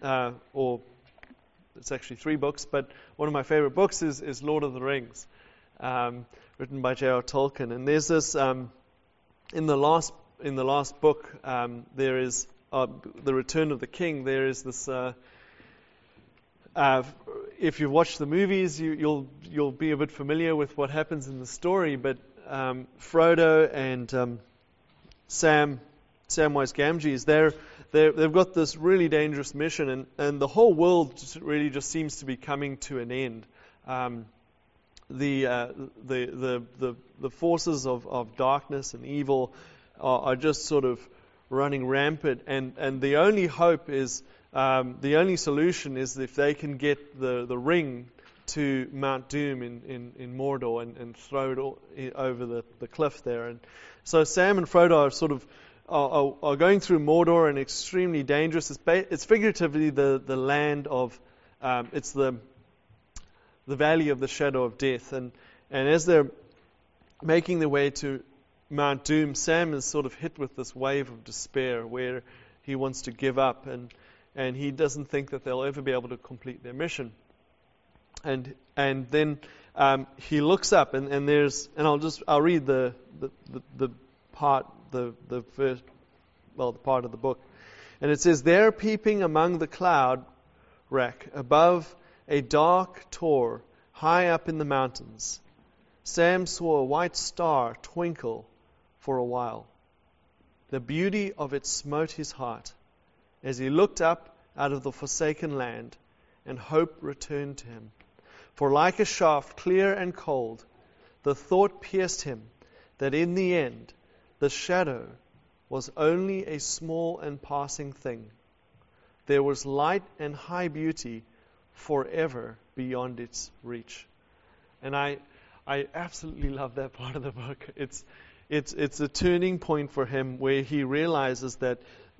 or it's actually 3 books, but one of my favorite books is Lord of the Rings, written by J.R. Tolkien. And there's this in the last book, there is the Return of the King. There is this. If you watch the movies, you'll be a bit familiar with what happens in the story. But Frodo and Samwise Gamgee, they've got this really dangerous mission, and the whole world really just seems to be coming to an end. The forces of darkness and evil are just sort of running rampant, and the only hope is the only solution is if they can get the ring to Mount Doom in Mordor and throw it over the cliff there. And so Sam and Frodo are sort of are going through Mordor, and extremely dangerous. It's figuratively the land of it's the valley of the shadow of death. And as they're making their way to Mount Doom, Sam is sort of hit with this wave of despair where he wants to give up, and he doesn't think that they'll ever be able to complete their mission. And then he looks up, and there's, and I'll read the part, the first, well, the part of the book, and it says, "There, peeping among the cloud rack above a dark tor high up in the mountains, Sam saw a white star twinkle for a while. The beauty of it smote his heart as he looked up out of the forsaken land, and hope returned to him. For like a shaft clear and cold, the thought pierced him that in the end the shadow was only a small and passing thing. There was light and high beauty forever beyond its reach." And I absolutely love that part of the book. It's a turning point for him where he realizes that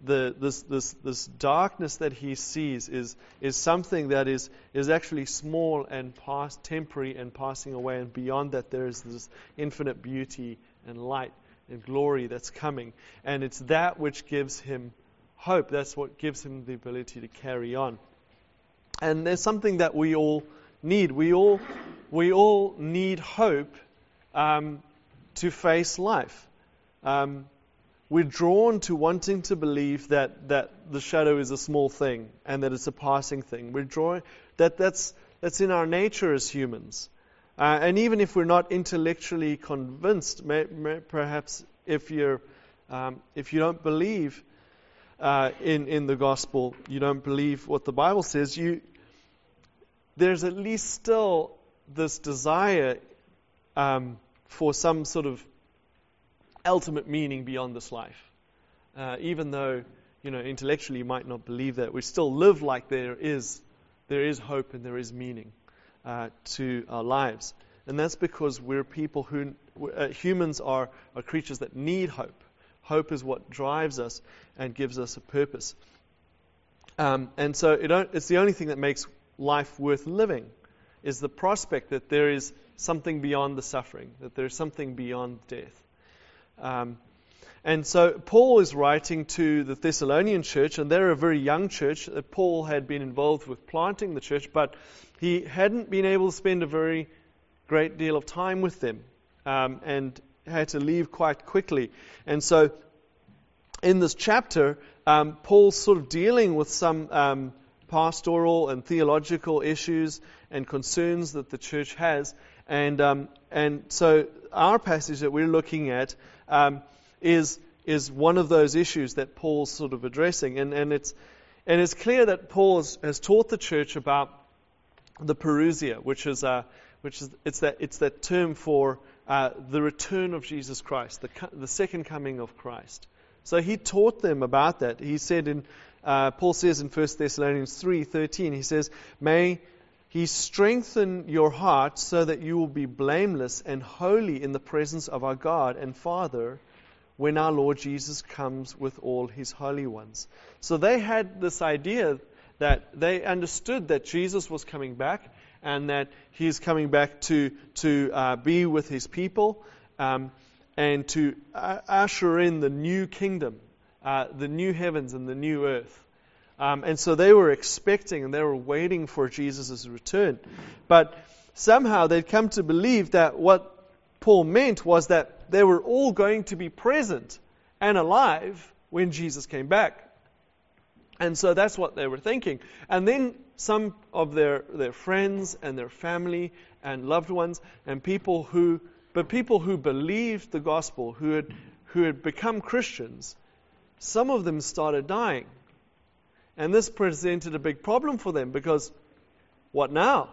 this darkness that he sees is something that is actually small and temporary and passing away, and beyond that there is this infinite beauty and light and glory that's coming, and it's that which gives him hope. That's what gives him the ability to carry on. And there's something that we all need. We all need hope to face life. We're drawn to wanting to believe that the shadow is a small thing and that it's a passing thing. We're drawn that's in our nature as humans. And even if we're not intellectually convinced, perhaps if you don't believe in the gospel, you don't believe what the Bible says, there's at least still this desire for some sort of ultimate meaning beyond this life. Even though, intellectually you might not believe that, we still live like there is hope and there is meaning to our lives. And that's because we're people humans are creatures that need hope. Hope is what drives us and gives us a purpose. And so it's the only thing that makes life worth living, is the prospect that there is something beyond the suffering, that there is something beyond death. And so Paul is writing to the Thessalonian church, and they're a very young church. Paul had been involved with planting the church, but he hadn't been able to spend a very great deal of time with them, and had to leave quite quickly. And so in this chapter, Paul's sort of dealing with some pastoral and theological issues and concerns that the church has. And so our passage that we're looking at is one of those issues that Paul's sort of addressing, and it's clear that Paul has taught the church about the parousia, which is that term for the return of Jesus Christ, the second coming of Christ. So he taught them about that. He said Paul says in 1 Thessalonians 3:13, he says, "May He strengthen your heart so that you will be blameless and holy in the presence of our God and Father when our Lord Jesus comes with all His holy ones." So they had this idea that they understood that Jesus was coming back, and that He's coming back to be with His people, and to usher in the new kingdom, the new heavens and the new earth. And so they were expecting and they were waiting for Jesus' return. But somehow they'd come to believe that what Paul meant was that they were all going to be present and alive when Jesus came back. And so that's what they were thinking. And then some of their friends and their family and loved ones and people who believed the gospel, who had become Christians, some of them started dying. And this presented a big problem for them because what now?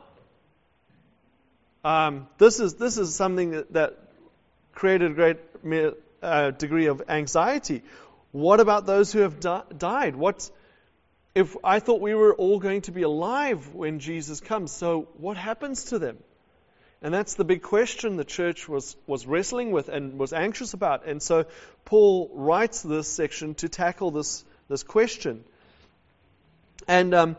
This is something that created a great degree of anxiety. What about those who have died? If I thought we were all going to be alive when Jesus comes, so what happens to them? And that's the big question the church was wrestling with and was anxious about. And so Paul writes this section to tackle this question. And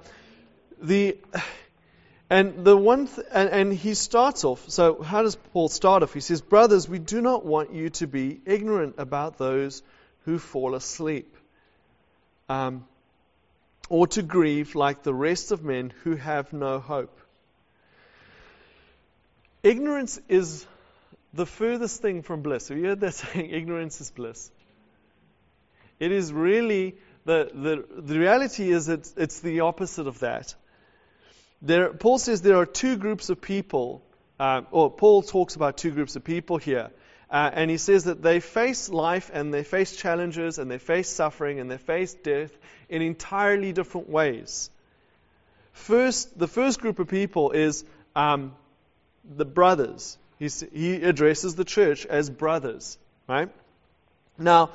he starts off. So how does Paul start off? He says, "Brothers, we do not want you to be ignorant about those who fall asleep, or to grieve like the rest of men who have no hope." Ignorance is the furthest thing from bliss. Have you heard that saying, ignorance is bliss? It is really, the reality is it's the opposite of that. Paul says there are two groups of people, or Paul talks about two groups of people here. And he says that they face life and they face challenges and they face suffering and they face death in entirely different ways. The first group of people is the brothers. He addresses the church as brothers, right? Now,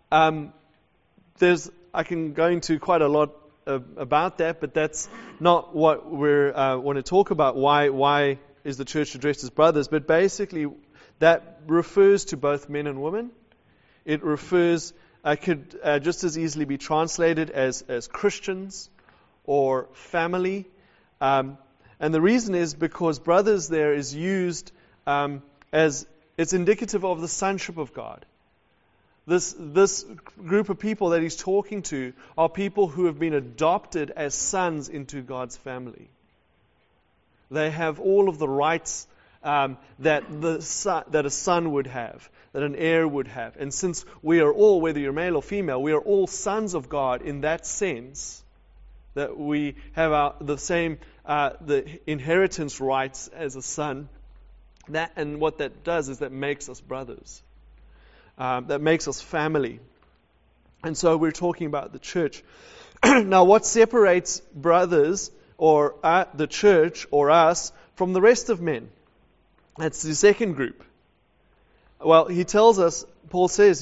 I can go into quite a lot about that, but that's not what we want to talk about. Why is the church addressed as brothers? But basically, that refers to both men and women. It refers, could just as easily be translated as Christians or family. And the reason is because brothers there is used as it's indicative of the sonship of God. This group of people that he's talking to are people who have been adopted as sons into God's family. They have all of the rights that a son would have, that an heir would have. And since we are all, whether you're male or female, we are all sons of God in that sense, that we have the same the inheritance rights as a son. And what that does is that makes us brothers. That makes us family. And so we're talking about the church. Now, what separates brothers or the church or us from the rest of men? That's the second group. Well, he tells us, Paul says,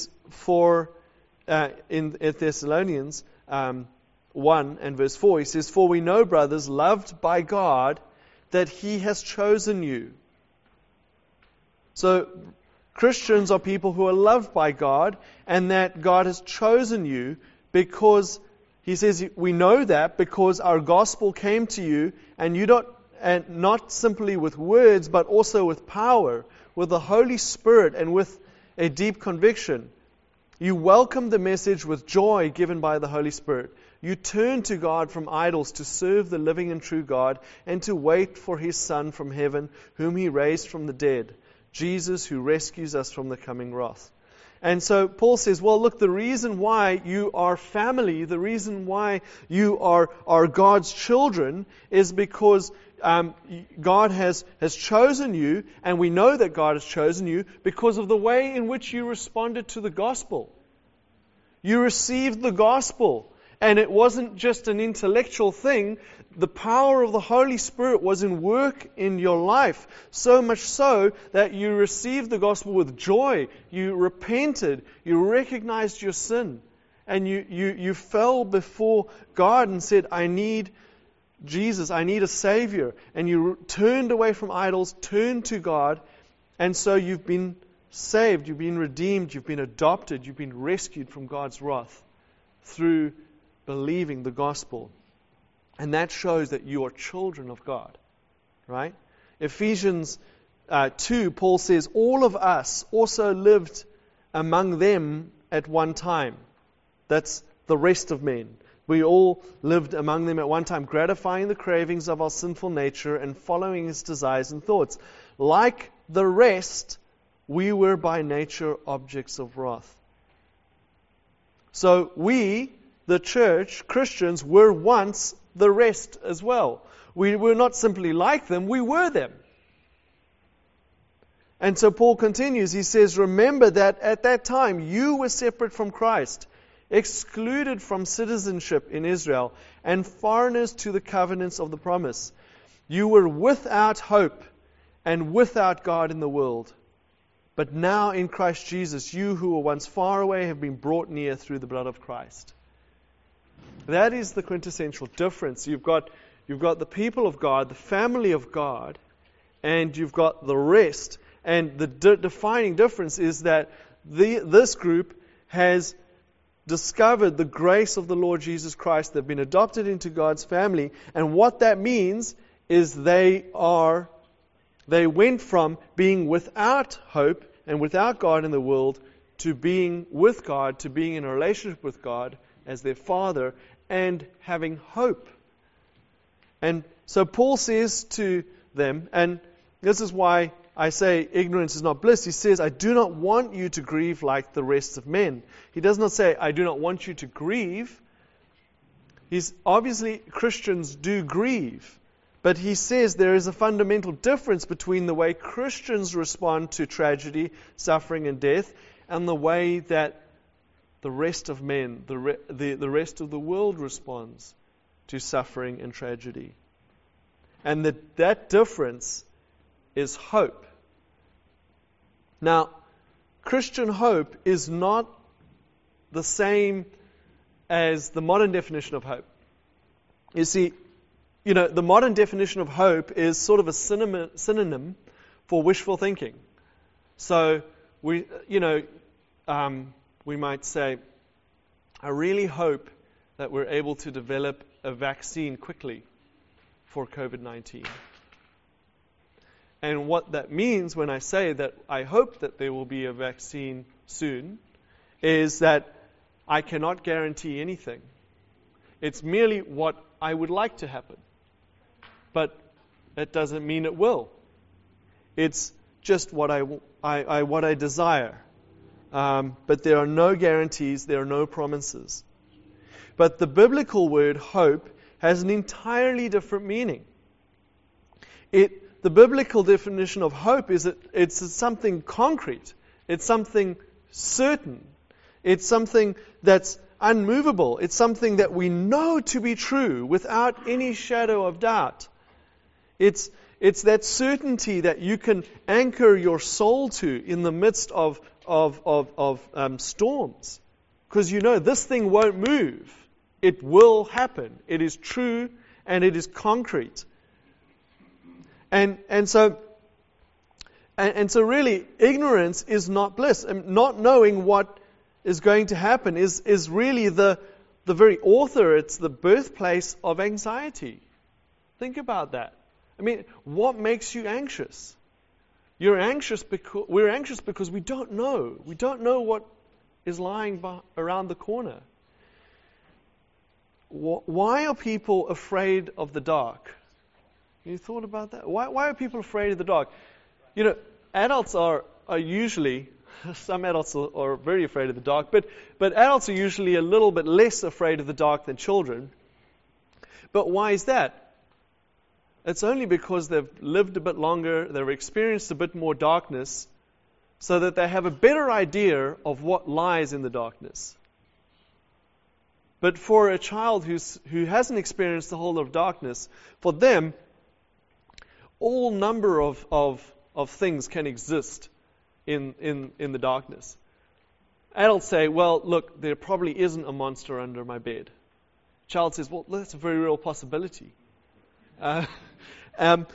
in Thessalonians 1 and verse 4, he says, "For we know, brothers, loved by God, that He has chosen you." So, Christians are people who are loved by God, and that God has chosen you because, he says, we know that because our gospel came to you, and not simply with words, but also with power, with the Holy Spirit, and with a deep conviction. You welcome the message with joy given by the Holy Spirit. You turn to God from idols to serve the living and true God, and to wait for His Son from heaven, whom He raised from the dead, Jesus, who rescues us from the coming wrath. And so Paul says, well, look, the reason why you are family, the reason why you are God's children is because God has chosen you, and we know that God has chosen you because of the way in which you responded to the gospel. You received the gospel, and it wasn't just an intellectual thing. The power of the Holy Spirit was in work in your life, so much so that you received the gospel with joy. You repented, you recognized your sin, and you fell before God and said, I need Jesus, I need a Savior. And you turned away from idols, turned to God, and so you've been saved, you've been redeemed, you've been adopted, you've been rescued from God's wrath through believing the gospel. And that shows that you are children of God, right? Ephesians 2, Paul says, all of us also lived among them at one time. That's the rest of men. We all lived among them at one time, gratifying the cravings of our sinful nature and following its desires and thoughts. Like the rest, we were by nature objects of wrath. So we, the church, Christians, were once the rest as well. We were not simply like them, we were them. And so Paul continues, he says, remember that at that time you were separate from Christ, excluded from citizenship in Israel, and foreigners to the covenants of the promise. You were without hope and without God in the world. But now in Christ Jesus, you who were once far away have been brought near through the blood of Christ. That is the quintessential difference. You've got the people of God, the family of God, and you've got the rest. And the defining difference is that this group has discovered the grace of the Lord Jesus Christ. They've been adopted into God's family. And what that means is they went from being without hope and without God in the world to being with God, to being in a relationship with God as their Father and having hope. And so Paul says to them, and this is why I say ignorance is not bliss. He says, I do not want you to grieve like the rest of men. He does not say, I do not want you to grieve. Obviously, Christians do grieve. But he says there is a fundamental difference between the way Christians respond to tragedy, suffering, and death, and the way that the rest of men, the rest of the world responds to suffering and tragedy. And that difference is hope. Now, Christian hope is not the same as the modern definition of hope. You see, the modern definition of hope is sort of a synonym for wishful thinking. So we might say, I really hope that we're able to develop a vaccine quickly for COVID-19. And what that means when I say that I hope that there will be a vaccine soon is that I cannot guarantee anything. It's merely what I would like to happen. But that doesn't mean it will. It's just what I desire. But there are no guarantees, there are no promises. But the biblical word hope has an entirely different meaning. The biblical definition of hope is that it's something concrete. It's something certain. It's something that's unmovable. It's something that we know to be true without any shadow of doubt. It's that certainty that you can anchor your soul to in the midst of storms. Because you know this thing won't move. It will happen. It is true and it is concrete. And so really, ignorance is not bliss. And not knowing what is going to happen is really the very author. It's the birthplace of anxiety. Think about that. I mean, what makes you anxious? We're anxious because we don't know. We don't know what is lying around the corner. Why are people afraid of the dark? You thought about that? Why are people afraid of the dark? Adults are usually, some adults are very afraid of the dark, but adults are usually a little bit less afraid of the dark than children. But why is that? It's only because they've lived a bit longer, they've experienced a bit more darkness, so that they have a better idea of what lies in the darkness. But for a child who hasn't experienced the whole of darkness, for them, all number of things can exist in the darkness. Adults say, well, look, there probably isn't a monster under my bed. Child says, well, that's a very real possibility. And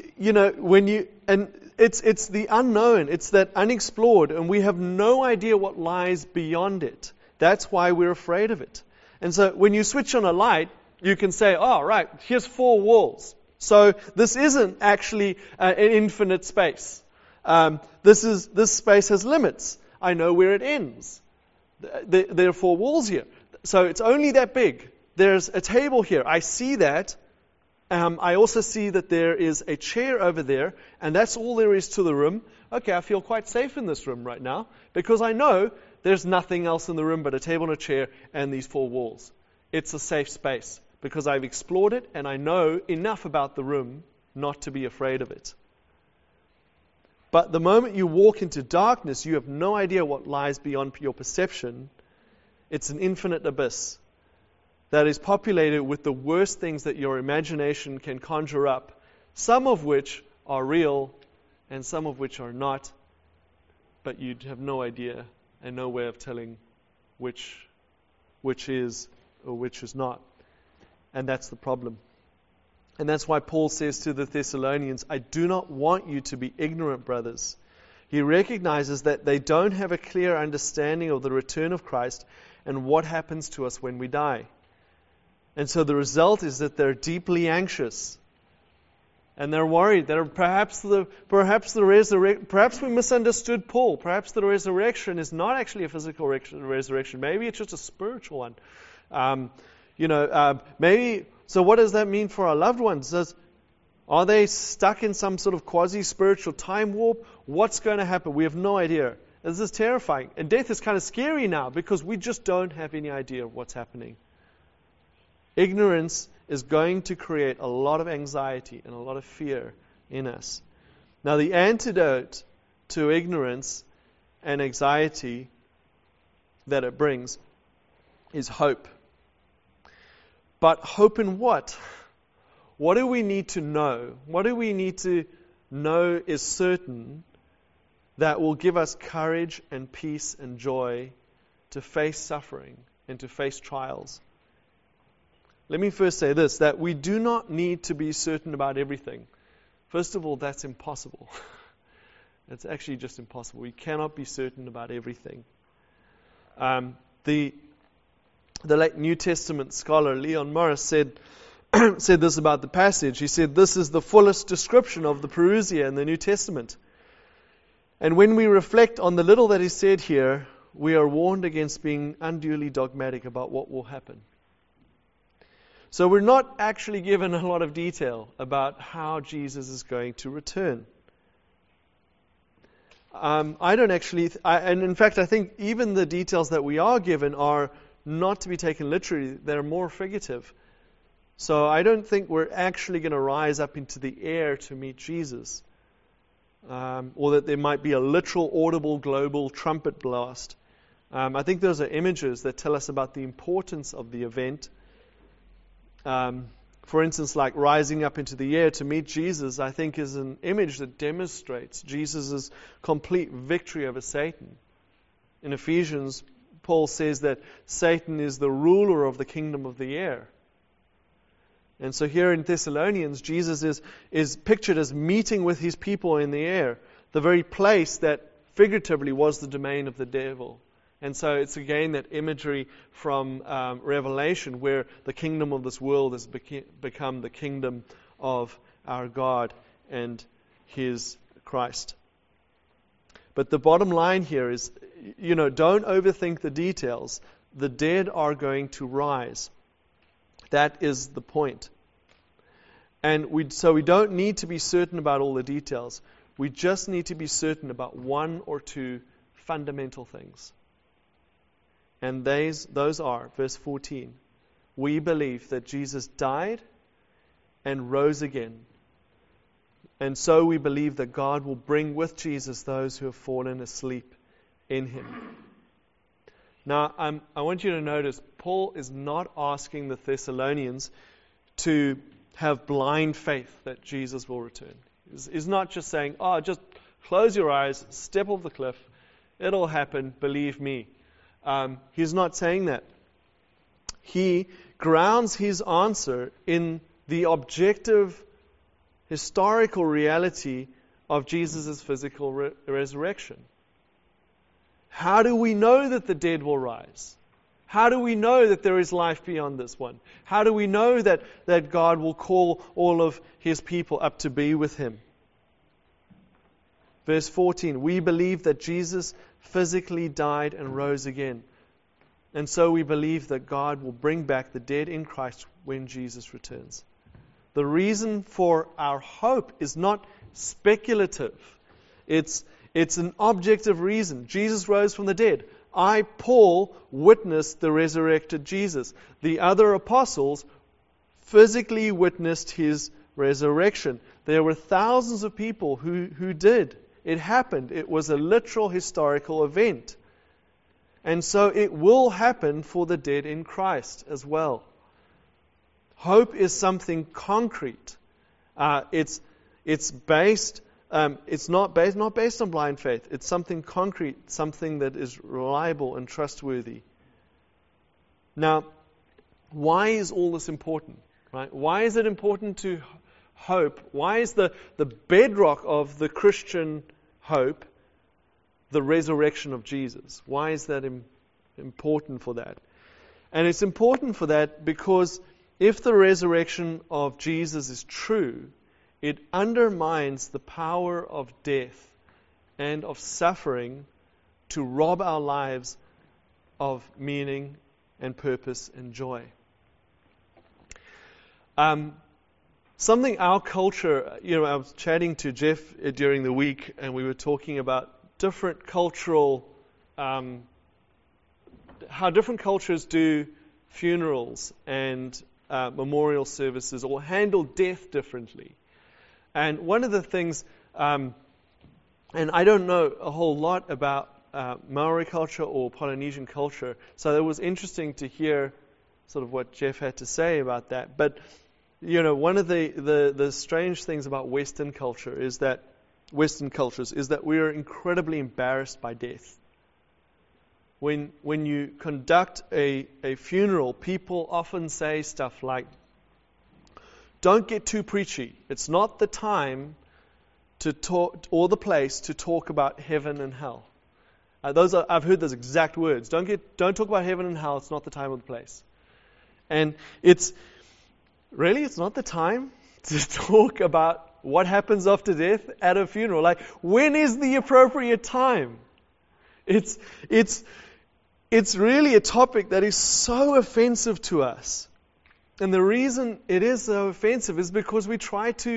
it's the unknown, it's that unexplored, and we have no idea what lies beyond it. That's why we're afraid of it. And so when you switch on a light, you can say, oh, right, here's 4 walls. So this isn't actually an infinite space. This space has limits. I know where it ends. There are 4 walls here. So it's only that big. there's a table here. I see that. I also see that there is a chair over there, and that's all there is to the room. Okay, I feel quite safe in this room right now because I know there's nothing else in the room but a table and a chair and these four walls. It's a safe space because I've explored it and I know enough about the room not to be afraid of it. But the moment you walk into darkness, you have no idea what lies beyond your perception. It's an infinite abyss that is populated with the worst things that your imagination can conjure up, some of which are real and some of which are not, but you have no idea and no way of telling which is or which is not. And that's the problem. And that's why Paul says to the Thessalonians, I do not want you to be ignorant, brothers. He recognizes that they don't have a clear understanding of the return of Christ and what happens to us when we die. And so the result is that they're deeply anxious. And they're worried that perhaps we misunderstood Paul. Perhaps the resurrection is not actually a physical resurrection. Maybe it's just a spiritual one. Maybe. So what does that mean for our loved ones? Are they stuck in some sort of quasi-spiritual time warp? What's going to happen? We have no idea. This is terrifying. And death is kind of scary now because we just don't have any idea of what's happening. Ignorance is going to create a lot of anxiety and a lot of fear in us. Now, the antidote to ignorance and anxiety that it brings is hope. But hope in what? What do we need to know? What do we need to know is certain that will give us courage and peace and joy to face suffering and to face trials? Let me first say this, that we do not need to be certain about everything. First of all, that's impossible. It's actually just impossible. We cannot be certain about everything. The late New Testament scholar Leon Morris said this about the passage. He said, this is the fullest description of the parousia in the New Testament. And when we reflect on the little that is said here, we are warned against being unduly dogmatic about what will happen. So we're not actually given a lot of detail about how Jesus is going to return. And in fact, I think even the details that we are given are not to be taken literally. They're more figurative. So I don't think we're actually going to rise up into the air to meet Jesus. Or that there might be a literal, audible, global trumpet blast. I think those are images that tell us about the importance of the event. For instance, like rising up into the air to meet Jesus, I think is an image that demonstrates Jesus' complete victory over Satan. In Ephesians, Paul says that Satan is the ruler of the kingdom of the air. And so here in Thessalonians, Jesus is pictured as meeting with his people in the air, the very place that figuratively was the domain of the devil. And so it's again that imagery from Revelation where the kingdom of this world has become the kingdom of our God and his Christ. But the bottom line here is, don't overthink the details. The dead are going to rise. That is the point. And so we don't need to be certain about all the details. We just need to be certain about one or two fundamental things. And those are, verse 14, we believe that Jesus died and rose again. And so we believe that God will bring with Jesus those who have fallen asleep in him. Now, I want you to notice, Paul is not asking the Thessalonians to have blind faith that Jesus will return. He's not just saying, just close your eyes, step off the cliff, it'll happen, believe me. He's not saying that. He grounds his answer in the objective, historical reality of Jesus' physical resurrection. How do we know that the dead will rise? How do we know that there is life beyond this one? How do we know that God will call all of his people up to be with him? Verse 14, we believe that Jesus physically died and rose again. And so we believe that God will bring back the dead in Christ when Jesus returns. The reason for our hope is not speculative. It's an objective reason. Jesus rose from the dead. I, Paul, witnessed the resurrected Jesus. The other apostles physically witnessed his resurrection. There were thousands of people who did. It happened. It was a literal historical event. And so it will happen for the dead in Christ as well. Hope is something concrete. It's based. It's not based on blind faith. It's something concrete, something that is reliable and trustworthy. Now, why is all this important? Right? Why is it important to hope? Why is the bedrock of the Christian hope the resurrection of Jesus? Why is that important for that? And it's important for that because if the resurrection of Jesus is true, it undermines the power of death and of suffering to rob our lives of meaning and purpose and joy. Something our culture, I was chatting to Jeff during the week, and we were talking about different cultural, how different cultures do funerals and memorial services or handle death differently. And one of the things, and I don't know a whole lot about Maori culture or Polynesian culture, so it was interesting to hear sort of what Jeff had to say about that. But one of the strange things about Western cultures is that we are incredibly embarrassed by death. When you conduct a funeral, people often say stuff like, "Don't get too preachy. It's not the time to talk or the place to talk about heaven and hell." I've heard those exact words. Don't talk about heaven and hell. It's not the time or the place. And it's not the time to talk about what happens after death at a funeral. Like, when is the appropriate time? It's really a topic that is so offensive to us. And the reason it is so offensive is because we try to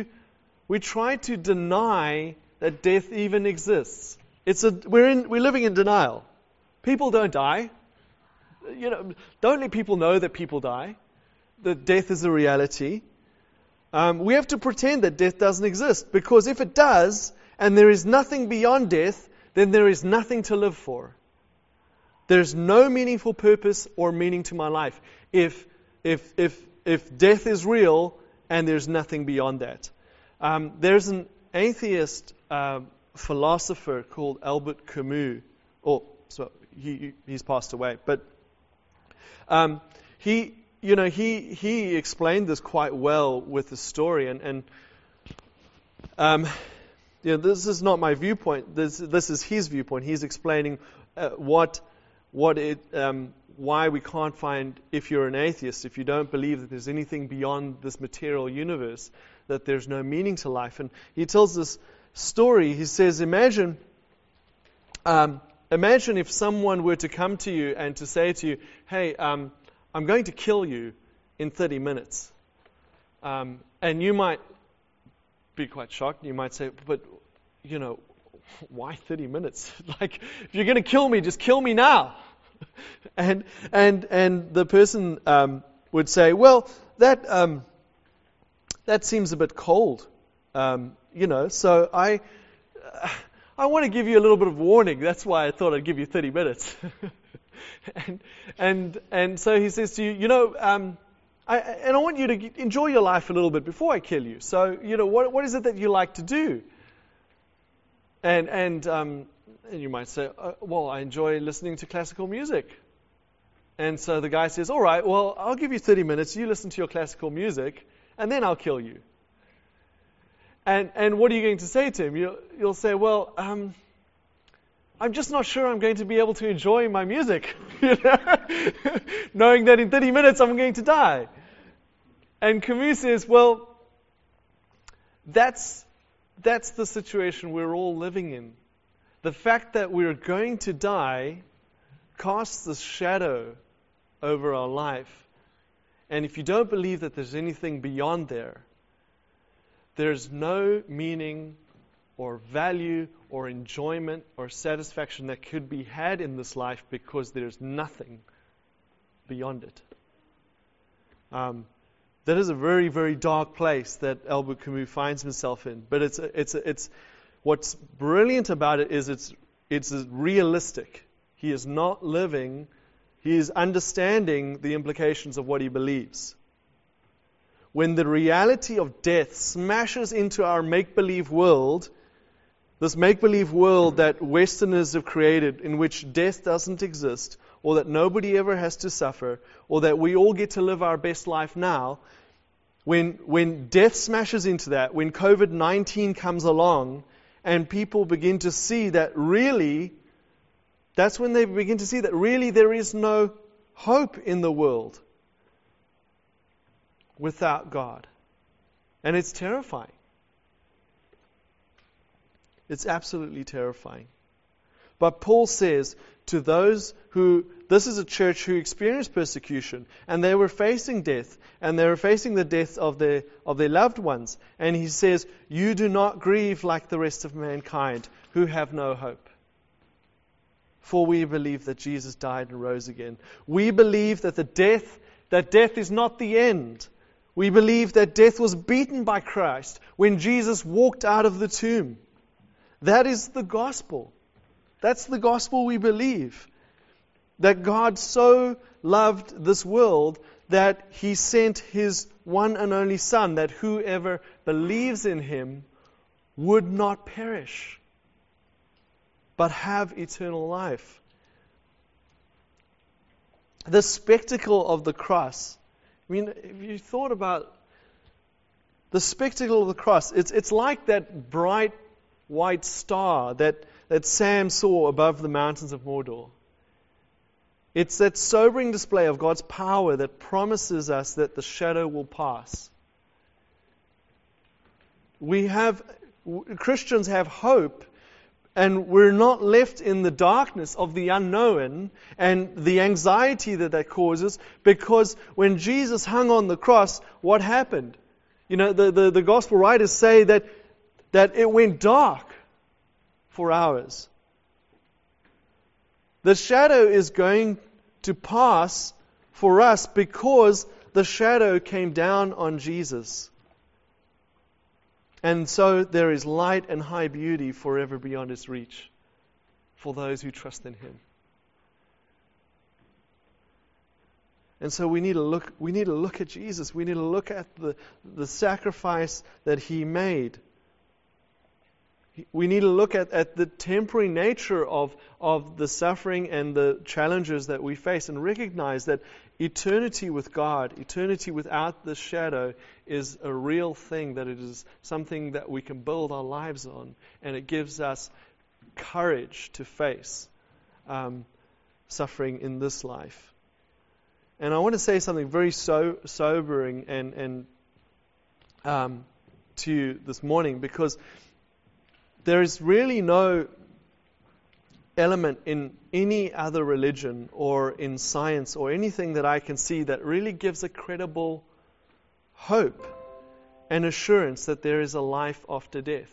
deny that death even exists. We're living in denial. People don't die. Don't let people know that people die, that death is a reality. We have to pretend that death doesn't exist, because if it does, and there is nothing beyond death, then there is nothing to live for. There's no meaningful purpose or meaning to my life if death is real and there's nothing beyond that. There's an atheist philosopher called Albert Camus. He's passed away, but he explained this quite well with the story, and this is not my viewpoint. This is his viewpoint. He's explaining why we can't find, if you're an atheist, if you don't believe that there's anything beyond this material universe, that there's no meaning to life. And he tells this story. He says, imagine if someone were to come to you and to say to you, "Hey, I'm going to kill you in 30 minutes. And you might be quite shocked. You might say, "But, why 30 minutes? Like, if you're going to kill me, just kill me now." And the person would say, "Well, that seems a bit cold, so I want to give you a little bit of warning. That's why I thought I'd give you 30 minutes." And so he says to you, I want you to enjoy your life a little bit before I kill you. So, what is it that you like to do? And you might say, "Well, I enjoy listening to classical music." And so the guy says, "All right, well, I'll give you 30 minutes. You listen to your classical music, and then I'll kill you." And what are you going to say to him? You'll say, "Well, I'm just not sure I'm going to be able to enjoy my music, knowing that in 30 minutes I'm going to die." And Camus says, well, that's the situation we're all living in. The fact that we're going to die casts a shadow over our life, and if you don't believe that there's anything beyond there, there's no meaning or value or enjoyment or satisfaction that could be had in this life, because there's nothing beyond it. That is a very, very dark place that Albert Camus finds himself in. But it's what's brilliant about it is it's realistic. He is not living. He is understanding the implications of what he believes. When the reality of death smashes into our make-believe world, this make-believe world that Westerners have created, in which death doesn't exist, or that nobody ever has to suffer, or that we all get to live our best life now, when death smashes into that, when COVID-19 comes along, and people begin to see that really, that's when they begin to see that really there is no hope in the world without God. And it's terrifying. It's absolutely terrifying. But Paul says to those who, this is a church who experienced persecution, and they were facing death, and they were facing the death of their loved ones. And he says, you do not grieve like the rest of mankind who have no hope. For we believe that Jesus died and rose again. We believe that death is not the end. We believe that death was beaten by Christ when Jesus walked out of the tomb. That is the gospel. That's the gospel we believe. That God so loved this world that He sent His one and only Son, that whoever believes in Him would not perish, but have eternal life. The spectacle of the cross. I mean, if you thought about the spectacle of the cross, it's like that bright white star that Sam saw above the mountains of Mordor. It's that sobering display of God's power that promises us that the shadow will pass. Christians have hope, and we're not left in the darkness of the unknown and the anxiety that causes, because when Jesus hung on the cross, what happened? You know, the gospel writers say that it went dark for hours. The shadow is going to pass for us because the shadow came down on Jesus. And so there is light and high beauty forever beyond its reach for those who trust in Him. And so we need to look at Jesus. We need to look at the sacrifice that He made. We need to look at the temporary nature of the suffering and the challenges that we face, and recognize that eternity with God, eternity without the shadow, is a real thing, that it is something that we can build our lives on, and it gives us courage to face suffering in this life. And I want to say something very sobering and to you this morning, because there is really no element in any other religion or in science or anything that I can see that really gives a credible hope and assurance that there is a life after death.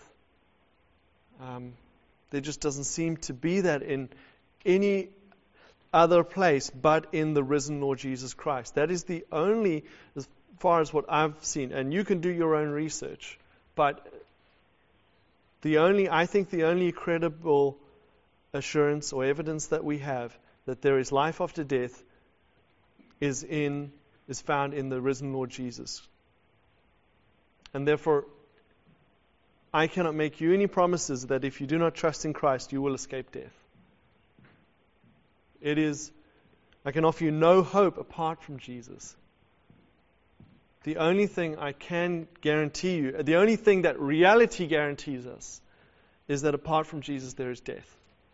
There just doesn't seem to be that in any other place but in the risen Lord Jesus Christ. That is the only, as far as what I've seen, and you can do your own research, but I think the only credible assurance or evidence that we have that there is life after death is found in the risen Lord Jesus. And therefore, I cannot make you any promises that if you do not trust in Christ, you will escape death. I can offer you no hope apart from Jesus. The only thing I can guarantee you, the only thing that reality guarantees us, is that apart from Jesus there is death.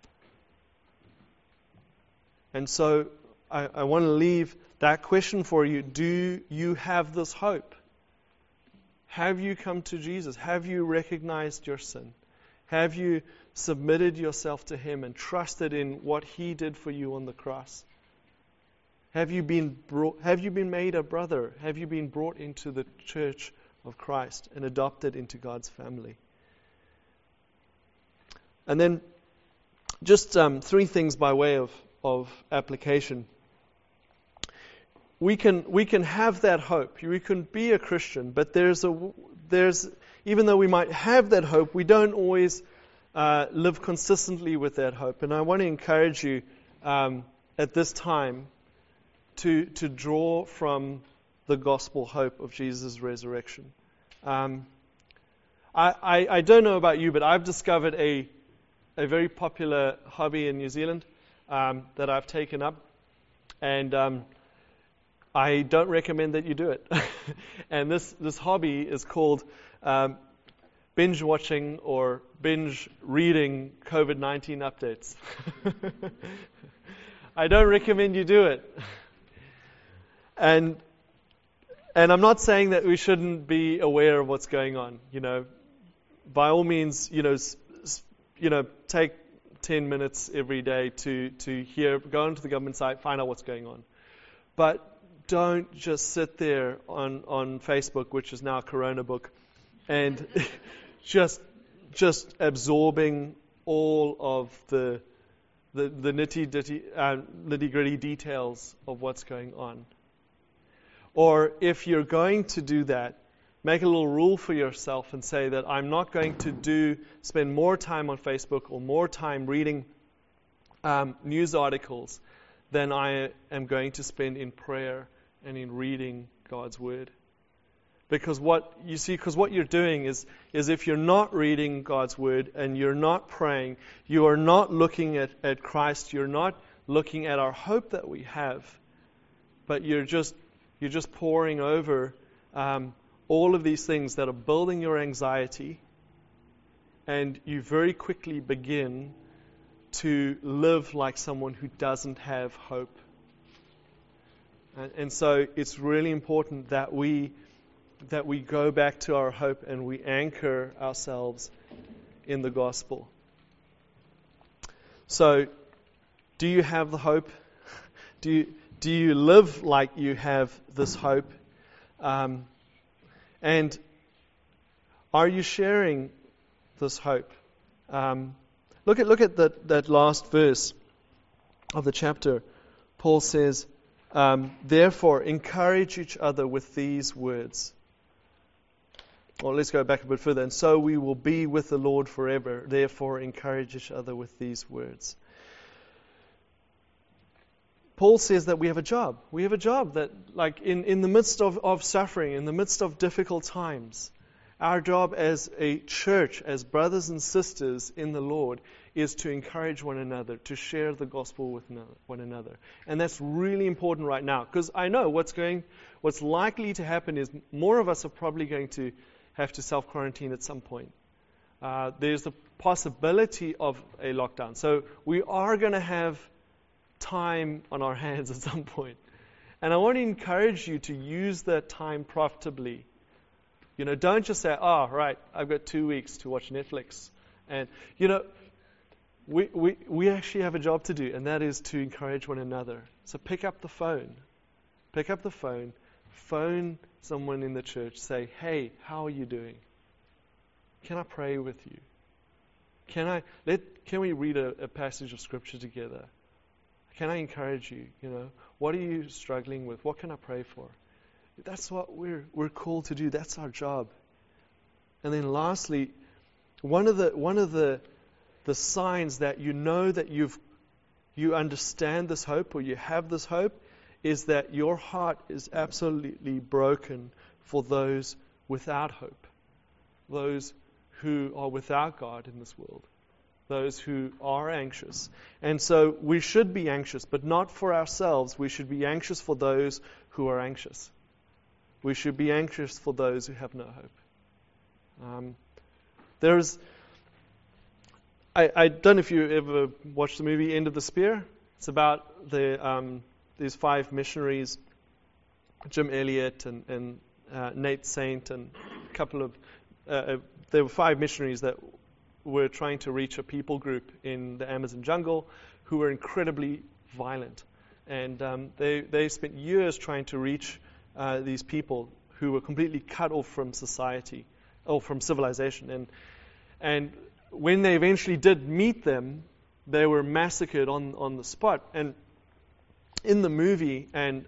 And so I want to leave that question for you. Do you have this hope? Have you come to Jesus? Have you recognized your sin? Have you submitted yourself to Him and trusted in what He did for you on the cross? Have you been made a brother? Have you been brought into the church of Christ and adopted into God's family? And then just 3 things by way of application. We can have that hope. We can be a Christian, but there's even though we might have that hope, we don't always live consistently with that hope. And I want to encourage you at this time to draw from the gospel hope of Jesus' resurrection. I don't know about you, but I've discovered a very popular hobby in New Zealand that I've taken up, and I don't recommend that you do it. And this hobby is called binge watching or binge reading COVID-19 updates. I don't recommend you do it. And I'm not saying that we shouldn't be aware of what's going on. By all means, take 10 minutes every day to go onto the government site, find out what's going on. But don't just sit there on Facebook, which is now a Corona book, and just absorbing all of the nitty-gritty details of what's going on. Or if you're going to do that, make a little rule for yourself and say that I'm not going to spend more time on Facebook or more time reading news articles than I am going to spend in prayer and in reading God's Word. Because what you're doing is if you're not reading God's Word and you're not praying, you are not looking at Christ, you're not looking at our hope that we have, but you're just poring over all of these things that are building your anxiety, and you very quickly begin to live like someone who doesn't have hope. And so it's really important that we go back to our hope and we anchor ourselves in the gospel. So, do you have the hope? Do you live like you have this hope? And are you sharing this hope? Look at that last verse of the chapter. Paul says, therefore, encourage each other with these words. Well, let's go back a bit further. And so we will be with the Lord forever. Therefore, encourage each other with these words. Paul says that we have a job. We have a job that, like, in the midst of suffering, in the midst of difficult times, our job as a church, as brothers and sisters in the Lord, is to encourage one another, to share the gospel with one another. And that's really important right now, because I know what's likely to happen is more of us are probably going to have to self-quarantine at some point. There's the possibility of a lockdown. So we are going to have time on our hands at some point. And I want to encourage you to use that time profitably. Don't just say, right, I've got 2 weeks to watch Netflix. And, we actually have a job to do, and that is to encourage one another. So pick up the phone. Phone someone in the church. Say, hey, how are you doing? Can I pray with you? Can we read a passage of Scripture together? Can I encourage you? What are you struggling with? What can I pray for? That's what we're called to do. That's our job. And then lastly, one of the signs that you know that you understand this hope or you have this hope is that your heart is absolutely broken for those without hope, those who are without God in this world, those who are anxious. And so we should be anxious, but not for ourselves. We should be anxious for those who are anxious. We should be anxious for those who have no hope. I don't know if you ever watched the movie End of the Spear. It's about these 5 missionaries, Jim Elliot and Nate Saint, and a couple of there were 5 missionaries that were trying to reach a people group in the Amazon jungle who were incredibly violent. And they spent years trying to reach these people who were completely cut off from society, or from civilization. And when they eventually did meet them, they were massacred on the spot. And in the movie, and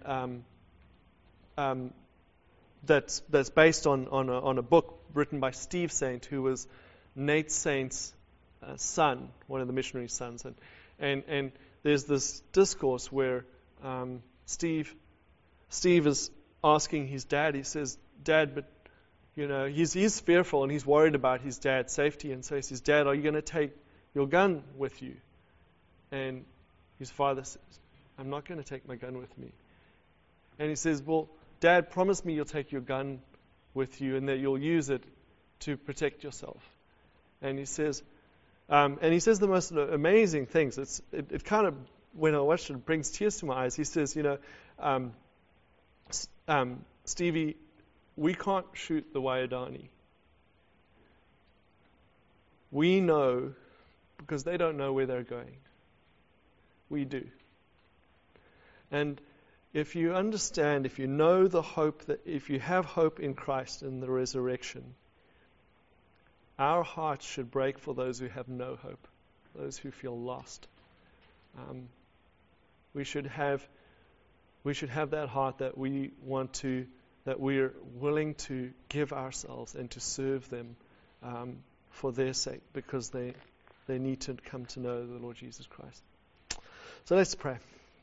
that's based on a book written by Steve Saint, who was Nate Saint's son, one of the missionary sons. And there's this discourse where Steve is asking his dad. He says, "Dad, but he's fearful and he's worried about his dad's safety." And so he says, "Dad, are you going to take your gun with you?" And his father says, "I'm not going to take my gun with me." And he says, "Well, Dad, promise me you'll take your gun with you and that you'll use it to protect yourself." And he says the most amazing things. It kind of, when I watch it, brings tears to my eyes. He says, "Stevie, we can't shoot the Waiadani. We know because they don't know where they're going. We do. And if you understand, if you know the hope, that if you have hope in Christ and the resurrection, our hearts should break for those who have no hope, those who feel lost. We should have that heart that we're willing to give ourselves and to serve them for their sake, because they need to come to know the Lord Jesus Christ. So let's pray.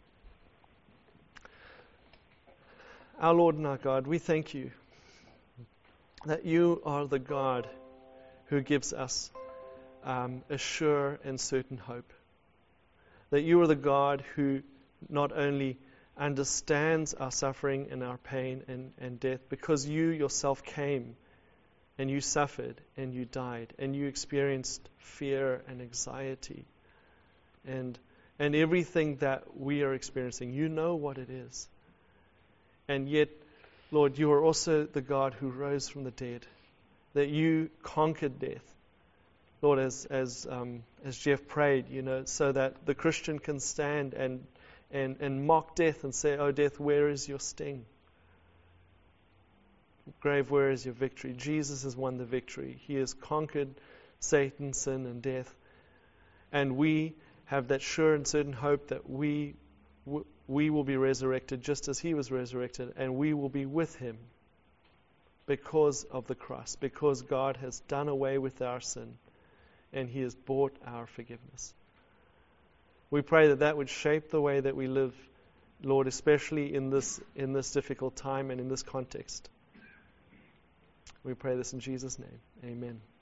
Our Lord and our God, we thank you that you are the God who gives us a sure and certain hope. That you are the God who not only understands our suffering and our pain and death, because you yourself came and you suffered and you died and you experienced fear and anxiety and everything that we are experiencing. You know what it is. And yet, Lord, you are also the God who rose from the dead, that you conquered death. Lord, as Jeff prayed, so that the Christian can stand and mock death and say, "Oh, death, where is your sting? Grave, where is your victory?" Jesus has won the victory. He has conquered Satan, sin, and death. And we have that sure and certain hope that we will be resurrected just as he was resurrected, and we will be with him because of the cross, because God has done away with our sin and he has bought our forgiveness. We pray that would shape the way that we live, Lord, especially in this difficult time and in this context. We pray this in Jesus' name. Amen.